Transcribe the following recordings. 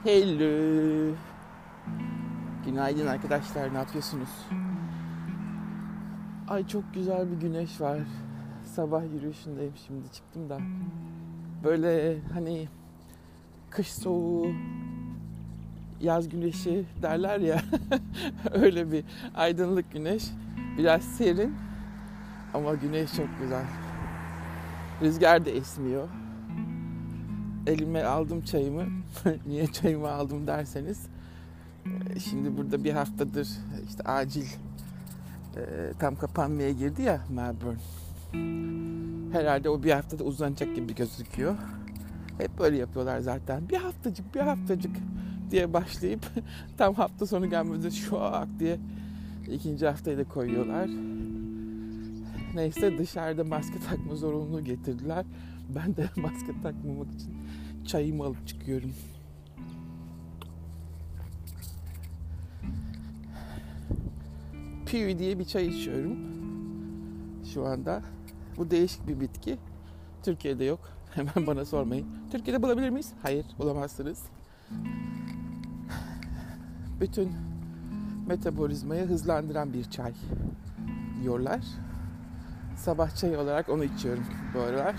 Hello. Günaydın arkadaşlar, ne yapıyorsunuz? Ay çok güzel bir güneş var. Sabah yürüyüşündeyim, şimdi çıktım da. Böyle hani kış soğuğu, yaz güneşi derler ya. Öyle bir aydınlık güneş. Biraz serin ama güneş çok güzel. Rüzgar da esmiyor. Elime aldım çayımı. Niye çayımı aldım derseniz, şimdi burada bir haftadır işte acil tam kapanmaya girdi ya Melbourne. Herhalde o bir haftada uzanacak gibi gözüküyor. Hep böyle yapıyorlar zaten. Bir haftacık diye başlayıp tam hafta sonu gelmedi şuak diye ikinci haftayı da koyuyorlar. Neyse, dışarıda maske takma zorunluluğu getirdiler. Ben de maske takmamak için çayımı alıp çıkıyorum. Piwi diye bir çay içiyorum şu anda. Bu değişik bir bitki. Türkiye'de yok. Hemen bana sormayın. Türkiye'de bulabilir miyiz? Hayır, bulamazsınız. Bütün metabolizmayı hızlandıran bir çay diyorlar. Sabah çayı olarak onu içiyorum bu aralar.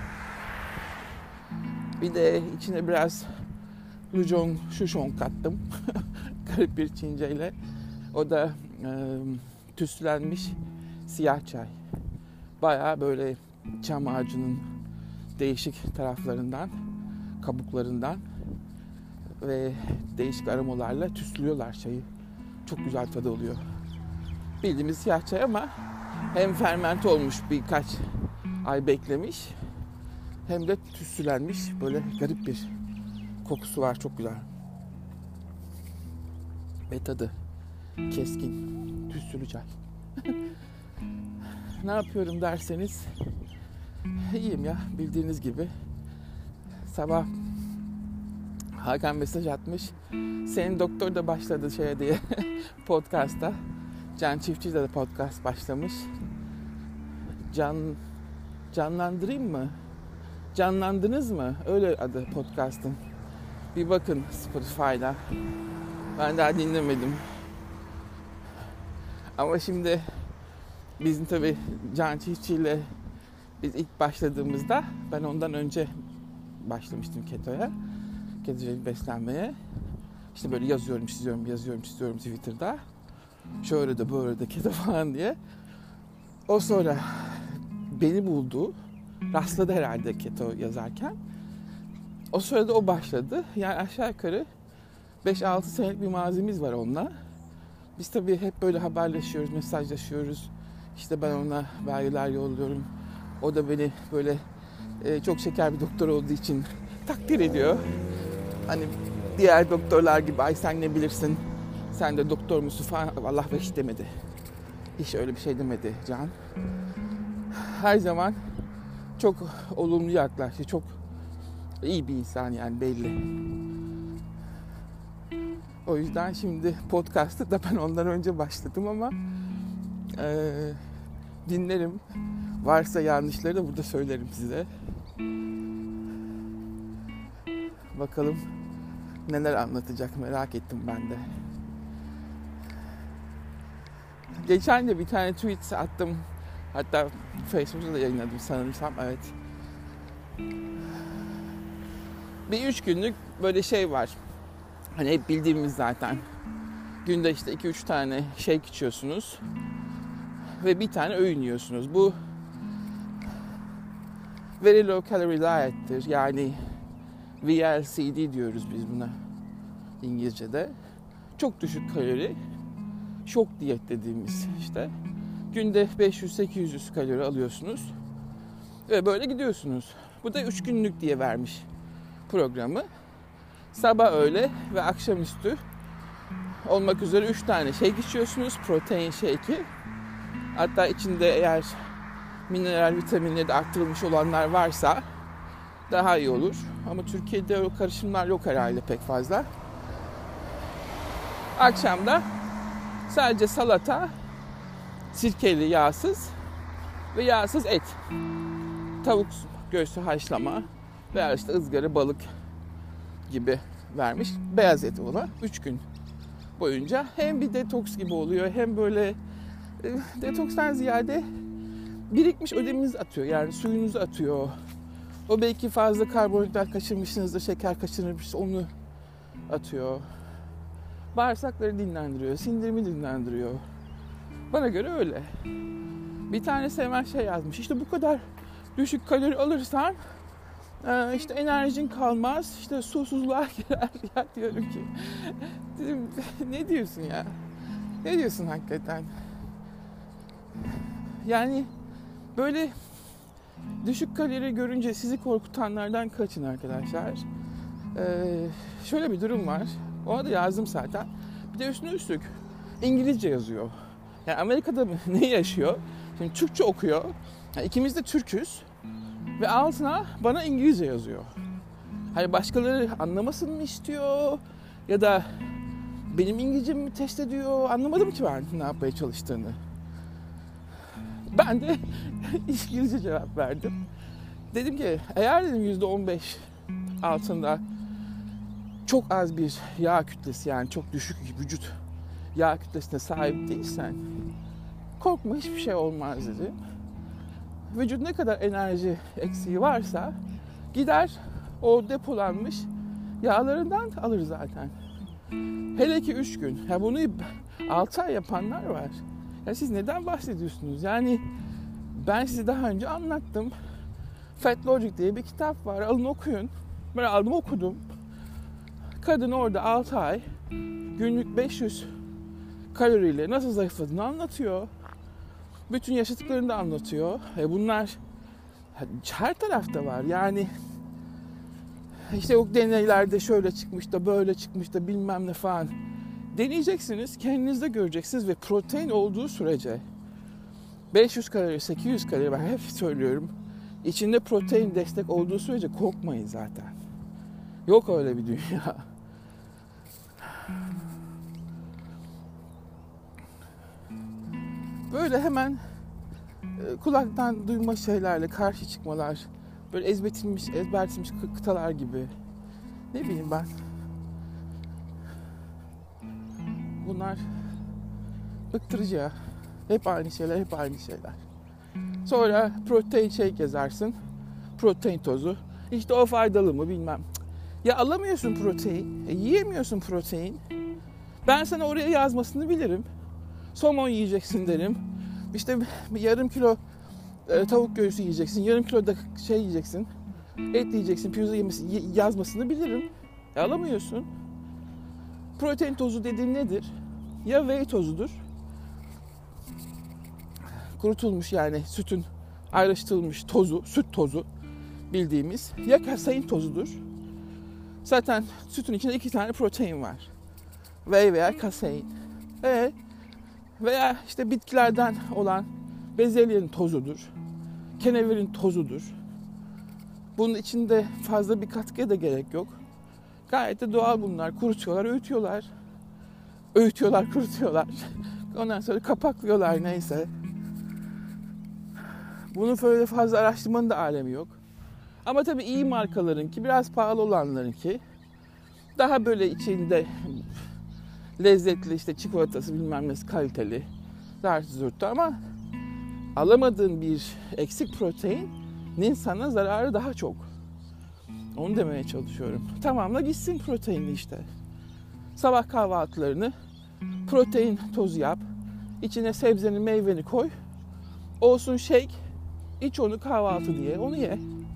Bir de içine biraz Lujong Shushong kattım. Garip bir Çinceyle. O da tüslenmiş siyah çay. Bayağı böyle çam ağacının değişik taraflarından, kabuklarından ve değişik aromalarla tüslüyorlar çayı. Çok güzel tadı oluyor. Bildiğimiz siyah çay ama hem fermente olmuş, birkaç ay beklemiş, hem de tütsülenmiş. Böyle garip bir kokusu var, çok güzel. Ve tadı keskin, tütsülü çay. Ne yapıyorum derseniz, iyiyim ya, bildiğiniz gibi. Sabah Hakan mesaj atmış. Senin doktor da başladı şeye diye podcast'a. Can Çiftçi de podcast başlamış. Canlandırayım mı? Canlandınız mı? Öyle adı podcast'ın. Bir bakın Spotify'da. Ben daha dinlemedim. Ama şimdi bizim tabii Can Çiftçi ile biz ilk başladığımızda, ben ondan önce başlamıştım ketoya. Ketogenic beslenmeye. İşte böyle yazıyorum, çiziyorum Twitter'da. Şöyle de böyle de keto falan diye. O sonra beni buldu. Rastladı herhalde keto yazarken. O sırada o başladı. Yani aşağı yukarı 5-6 senelik bir mazimiz var onunla. Biz tabii hep böyle haberleşiyoruz, mesajlaşıyoruz. İşte ben ona belgeler yolluyorum. O da beni böyle çok şeker bir doktor olduğu için takdir ediyor. Hani diğer doktorlar gibi, ay sen ne bilirsin, sen de doktor musun falan. Allah hiç demedi. Hiç öyle bir şey demedi Can. Her zaman çok olumlu yaklaştı. Çok iyi bir insan yani, belli. O yüzden şimdi podcast'ı da ben ondan önce başladım ama dinlerim. Varsa yanlışları da burada söylerim size. Bakalım neler anlatacak, merak ettim ben de. Geçen de bir tane tweet attım. Hatta Facebook'ta da yayınladım sanırsam. Evet. Bir 3 günlük böyle şey var. Hani hep bildiğimiz zaten. Günde işte 2-3 tane shake içiyorsunuz. Ve bir tane öğün yiyorsunuz. Bu very low calorie diet'tir. Yani VLCD diyoruz biz buna İngilizce'de. Çok düşük kalori. Şok diyet dediğimiz işte. Günde 500-800 kalori alıyorsunuz. Ve böyle gidiyorsunuz. Bu da 3 günlük diye vermiş programı. Sabah, öğle ve akşamüstü olmak üzere 3 tane shake içiyorsunuz. Protein shake'i. Hatta içinde eğer mineral, vitaminleri de arttırılmış olanlar varsa daha iyi olur. Ama Türkiye'de o karışımlar yok herhalde pek fazla. Akşamda sadece salata, sirkeli, yağsız ve yağsız et. Tavuk göğsü haşlama veya işte ızgara balık gibi vermiş. Beyaz et ona 3 gün boyunca. Hem bir detoks gibi oluyor hem böyle detokstan ziyade birikmiş ödeminizi atıyor. Yani suyunuzu atıyor. O belki fazla karbonhidrat kaçırmışsınızdır, şeker kaçırmışsınız, onu atıyor. Bağırsakları dinlendiriyor, sindirimi dinlendiriyor. Bana göre öyle. Bir tanesi hemen şey yazmış. İşte bu kadar düşük kalori alırsan işte enerjin kalmaz, işte susuzluğa girer. Ya diyorum ki dedim, ne diyorsun ya? Ne diyorsun hakikaten? Yani böyle düşük kalori görünce sizi korkutanlardan kaçın arkadaşlar. Şöyle bir durum var. Ona da yazdım zaten. Bir de üstüne üstlük İngilizce yazıyor. Yani Amerika'da ne yaşıyor? Şimdi Türkçe okuyor. Yani ikimiz de Türküz. Ve altına bana İngilizce yazıyor. Hani başkaları anlamasın mı istiyor? Ya da benim İngilizcemi mi test ediyor? Anlamadım ki ben ne yapmaya çalıştığını. Ben de İngilizce cevap verdim. Dedim ki eğer dedim %15 altında çok az bir yağ kütlesi, yani çok düşük vücut yağ kütlesine sahip değilsen korkma, hiçbir şey olmaz dedim. Vücut ne kadar enerji eksiği varsa gider o depolanmış yağlarından alır zaten. Hele ki 3 gün. Ya bunu 6 ay yapanlar var. Ya siz neden bahsediyorsunuz? Yani ben size daha önce anlattım. Fat Logic diye bir kitap var. Alın okuyun. Ben aldım okudum. Kadın orada 6 ay günlük 500 kaloriyle nasıl zayıfladığını anlatıyor. Bütün yaşadıklarını da anlatıyor. Bunlar her tarafta var. Yani işte o deneylerde şöyle çıkmış da böyle çıkmış da bilmem ne falan. Deneyeceksiniz, kendinizde göreceksiniz ve protein olduğu sürece 500 kalori, 800 kalori, ben hep söylüyorum. İçinde protein destek olduğu sürece korkmayın zaten. Yok öyle bir dünya. Böyle hemen kulaktan duyma şeylerle karşı çıkmalar, böyle ezbertilmiş kıtalar gibi. Ne bileyim ben. Bunlar bıktırıcı ya. Hep aynı şeyler. Sonra protein shake yazarsın. Protein tozu. İşte o faydalı mı bilmem. Ya alamıyorsun protein. Yiyemiyorsun protein. Ben sana oraya yazmasını bilirim. Somon yiyeceksin derim. İşte yarım kilo tavuk göğsü yiyeceksin. Yarım kilo da şey yiyeceksin. Et yiyeceksin. Pirzola yazmasını bilirim. Alamıyorsun. Protein tozu dediğim nedir? Ya whey tozudur. Kurutulmuş, yani sütün ayrıştırılmış tozu, süt tozu bildiğimiz. Ya kasein tozudur. Zaten sütün içinde 2 tane protein var. Whey veya kasein. Veya işte bitkilerden olan bezelyenin tozudur. Kenevirin tozudur. Bunun içinde fazla bir katkıya da gerek yok. Gayet de doğal bunlar. Kurutuyorlar, öğütüyorlar, kurutuyorlar. Ondan sonra kapaklıyorlar, neyse. Bunun böyle fazla araştırmanın da alemi yok. Ama tabii iyi markalarınki, biraz pahalı olanlarınki daha böyle içinde lezzetli, işte çikolatası bilmem nesi kaliteli, zartı zurttu, ama alamadığın bir eksik proteinin sana zararı daha çok. Onu demeye çalışıyorum. Tamamla gitsin proteinli işte. Sabah kahvaltılarını protein tozu yap. İçine sebzeni, meyveni koy. Olsun shake. İç onu kahvaltı diye. Onu ye.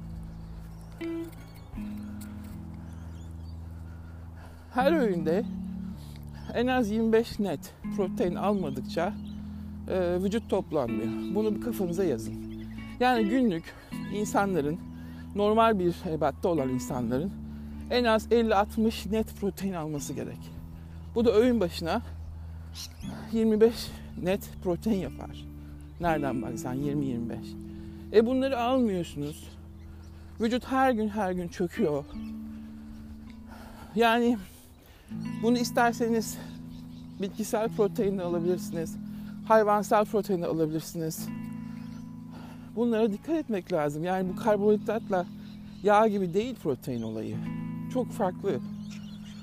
Her öğünde en az 25 net protein almadıkça vücut toplanmıyor. Bunu bir kafanıza yazın. Yani günlük insanların, normal bir ebatta olan insanların en az 50-60 net protein alması gerek. Bu da öğün başına 25 net protein yapar. Nereden baksan 20-25. Bunları almıyorsunuz. Vücut her gün çöküyor. Yani bunu isterseniz bitkisel protein de alabilirsiniz. Hayvansal protein de alabilirsiniz. Bunlara dikkat etmek lazım. Yani bu karbonhidratla yağ gibi değil protein olayı. Çok farklı.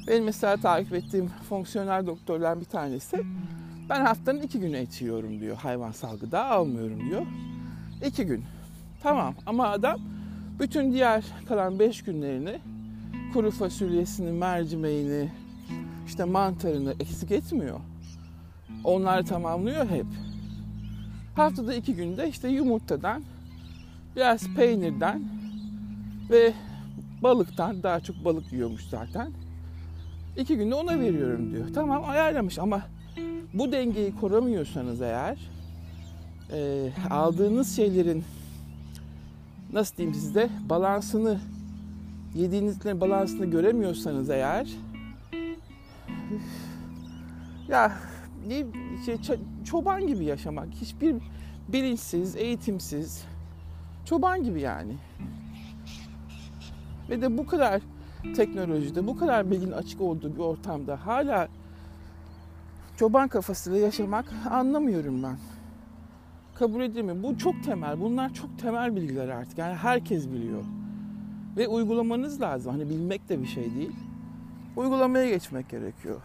Benim mesela takip ettiğim fonksiyonel doktorlar bir tanesi, ben haftanın 2 günü et yiyorum diyor. Hayvansal gıda almıyorum diyor. 2 gün. Tamam, ama adam bütün diğer kalan 5 günlerini kuru fasulyesini, mercimeğini, işte mantarını eksik etmiyor. Onları tamamlıyor hep. Haftada 2 günde işte yumurtadan, biraz peynirden ve balıktan, daha çok balık yiyormuş zaten. 2 günde ona veriyorum diyor. Tamam, ayarlamış ama bu dengeyi kuramıyorsanız eğer, aldığınız şeylerin, nasıl diyeyim size, balansını, yediğinizlerin balansını göremiyorsanız eğer, ya çoban gibi yaşamak, hiçbir bilinçsiz, eğitimsiz, çoban gibi yani. Ve de bu kadar teknolojide, bu kadar bilginin açık olduğu bir ortamda hala çoban kafasıyla yaşamak anlamıyorum ben. Kabul edilmiyor. Bu çok temel. Bunlar çok temel bilgiler artık. Yani herkes biliyor. Ve uygulamanız lazım. Hani bilmek de bir şey değil. Uygulamaya geçmek gerekiyor.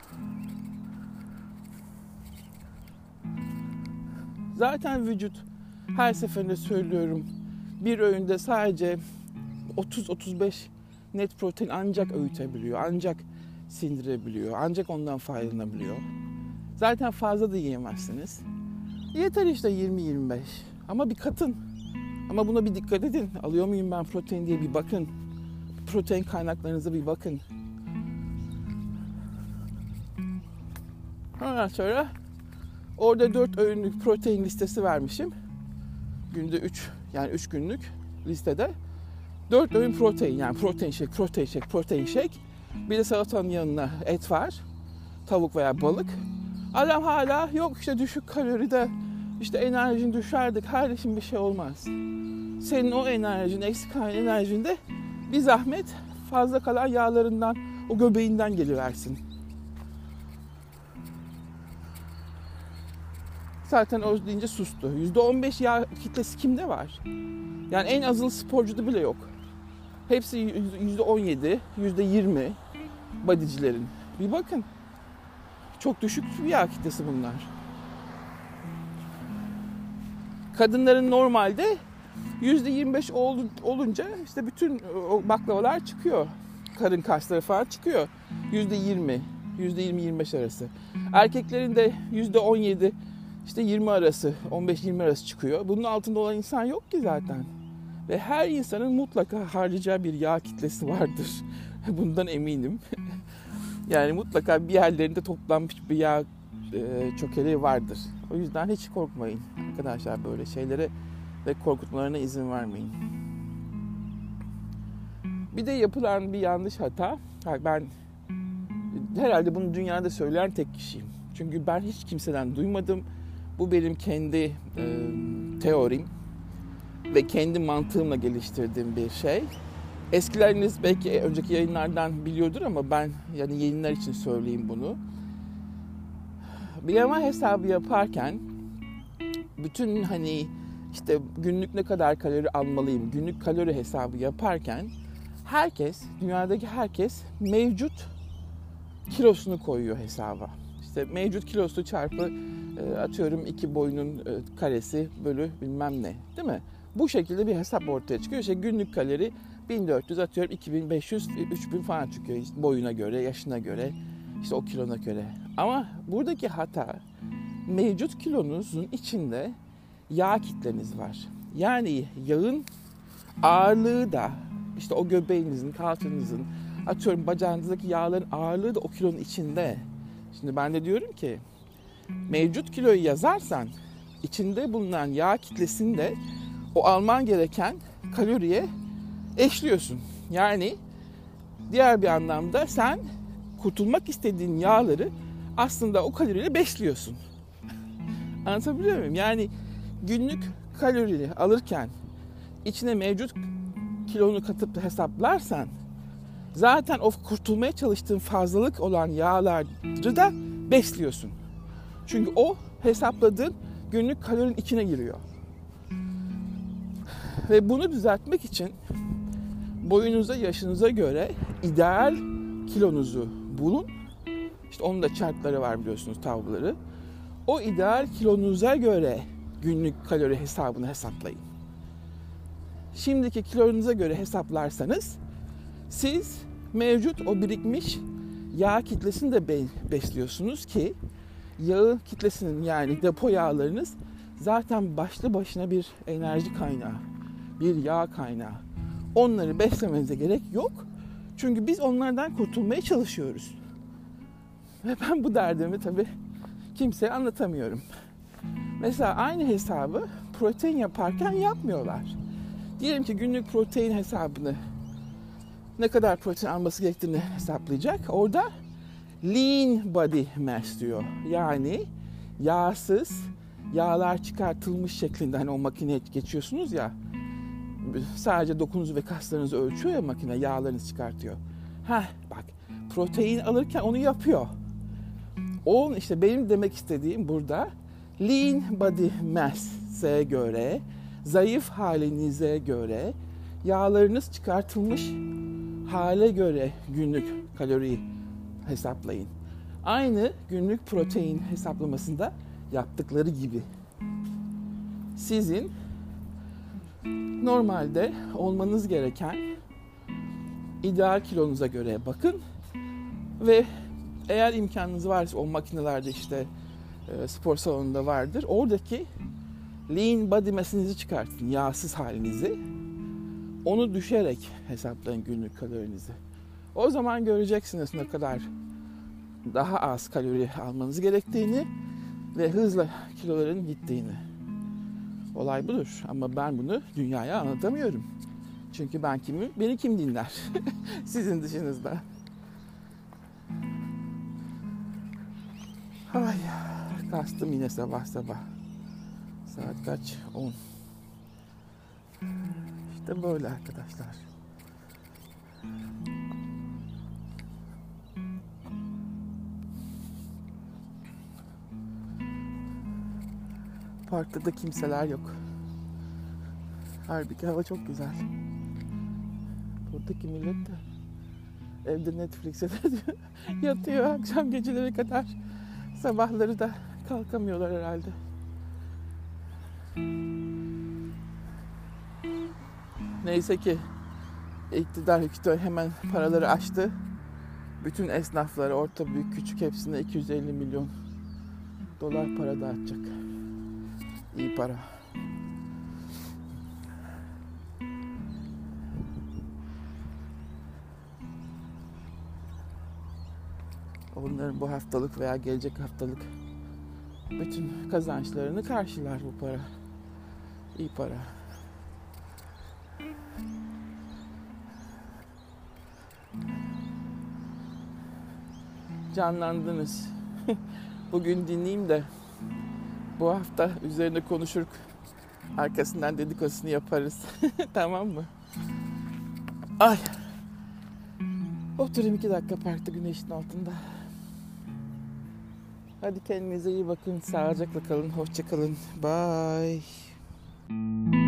Zaten vücut, her seferinde söylüyorum, bir öğünde sadece 30-35 net protein ancak öğütebiliyor, ancak sindirebiliyor, ancak ondan faydalanabiliyor. Zaten fazla da yiyemezsiniz. Yeter işte 20-25. Ama bir katın. Ama buna bir dikkat edin. Alıyor muyum ben protein diye bir bakın. Protein kaynaklarınıza bir bakın. Ondan sonra orada 4 öğünlük protein listesi vermişim. Günde 3, yani 3 günlük listede 4 öğün protein, yani protein shake. Bir de salatanın yanına et var. Tavuk veya balık. Adam hala yok işte düşük kaloride, işte enerjin düşerdi. Kardeşim, bir şey olmaz. Senin o enerjin, eksik kalan enerjinde bir zahmet fazla kalan yağlarından, o göbeğinden geliversin. Zaten o deyince sustu. %15 yağ kitlesi kimde var? Yani en azılı sporcuda bile yok. Hepsi %17, %20 bodycilerin. Bir bakın. Çok düşük bir yağ kitlesi bunlar. Kadınların normalde %25 olunca işte bütün o baklavalar çıkıyor. Karın kasları falan çıkıyor. %20-25 arası. Erkeklerin de %17, işte 20 arası, 15-20 arası çıkıyor. Bunun altında olan insan yok ki zaten. Ve her insanın mutlaka harcayacağı bir yağ kitlesi vardır. Bundan eminim. Yani mutlaka bir yerlerinde toplanmış bir yağ çökeleği vardır. O yüzden hiç korkmayın arkadaşlar, böyle şeylere ve korkutmalarına izin vermeyin. Bir de yapılan bir yanlış hata. Ben herhalde bunu dünyada söyleyen tek kişiyim. Çünkü ben hiç kimseden duymadım. Bu benim kendi teorim ve kendi mantığımla geliştirdiğim bir şey. Eskileriniz belki önceki yayınlardan biliyordur ama ben yani yayınlar için söyleyeyim bunu. BMI hesabı yaparken bütün hani işte günlük ne kadar kalori almalıyım, günlük kalori hesabı yaparken herkes, dünyadaki herkes mevcut kilosunu koyuyor hesaba. İşte mevcut kilosu çarpı atıyorum 2 boyunun karesi bölü bilmem ne, değil mi? Bu şekilde bir hesap ortaya çıkıyor. İşte günlük kalori 1400, atıyorum 2500, 3000 falan çıkıyor. İşte boyuna göre, yaşına göre, işte o kilona göre. Ama buradaki hata, mevcut kilonuzun içinde yağ kitleniz var. Yani yağın ağırlığı da, işte o göbeğinizin, kalçanızın, atıyorum bacağınızdaki yağların ağırlığı da o kilonun içinde. Şimdi ben de diyorum ki, mevcut kiloyu yazarsan, içinde bulunan yağ kitlesini de o alman gereken kaloriye eşliyorsun. Yani diğer bir anlamda sen kurtulmak istediğin yağları aslında o kaloriyle besliyorsun. Anlatabiliyor muyum? Yani günlük kaloriyi alırken içine mevcut kilonu katıp hesaplarsan zaten o kurtulmaya çalıştığın fazlalık olan yağları da besliyorsun. Çünkü o hesapladığın günlük kalorinin içine giriyor. Ve bunu düzeltmek için boyunuza, yaşınıza göre ideal kilonuzu bulun. İşte onun da chartları var biliyorsunuz, tabloları. O ideal kilonuza göre günlük kalori hesabını hesaplayın. Şimdiki kilonuza göre hesaplarsanız siz mevcut o birikmiş yağ kitlesini de besliyorsunuz ki yağı kitlesinin, yani depo yağlarınız zaten başlı başına bir enerji kaynağı, bir yağ kaynağı. Onları beslemenize gerek yok. Çünkü biz onlardan kurtulmaya çalışıyoruz. Ve ben bu derdimi tabii kimseye anlatamıyorum. Mesela aynı hesabı protein yaparken yapmıyorlar. Diyelim ki günlük protein hesabını, ne kadar protein alması gerektiğini hesaplayacak. Orada lean body mass diyor. Yani yağsız, yağlar çıkartılmış şeklinde, hani o makineye geçiyorsunuz ya, sadece dokunuzu ve kaslarınızı ölçüyor ya makine, yağlarınızı çıkartıyor. Bak, protein alırken onu yapıyor. O işte benim demek istediğim burada lean body mass'e göre, zayıf halinize göre, yağlarınız çıkartılmış hale göre günlük kaloriyi hesaplayın. Aynı günlük protein hesaplamasında yaptıkları gibi. Sizin normalde olmanız gereken ideal kilonuza göre bakın ve eğer imkanınız varsa o makinelerde, işte spor salonunda vardır, oradaki lean body mass'inizi çıkartın, yağsız halinizi. Onu düşerek hesaplayın günlük kalorinizi. O zaman göreceksiniz ne kadar daha az kalori almanız gerektiğini ve hızla kiloların gittiğini. Olay budur. Ama ben bunu dünyaya anlatamıyorum. Çünkü ben kimim? Beni kim dinler? Sizin dışınızda. Ay, kastım yine sabah. Saat kaç? 10. İşte böyle arkadaşlar. Parkta da kimseler yok. Halbuki hava çok güzel. Buradaki millet de evde Netflix'e yatıyor akşam geceleri kadar. Sabahları da kalkamıyorlar herhalde. Neyse ki iktidar hemen paraları açtı. Bütün esnaflara, orta büyük küçük, hepsine 250 milyon dolar para dağıtacak. İyi para. Onların bu haftalık veya gelecek haftalık bütün kazançlarını karşılar bu para. İyi para. Canlandınız. Bugün dinleyeyim de bu hafta üzerine konuşur, arkasından dedikodusunu yaparız. Tamam mı? Ay. Oturayım 2 dakika parkta güneşin altında. Hadi kendinize iyi bakın. Sağlıcakla kalın. Hoşça kalın. Bye.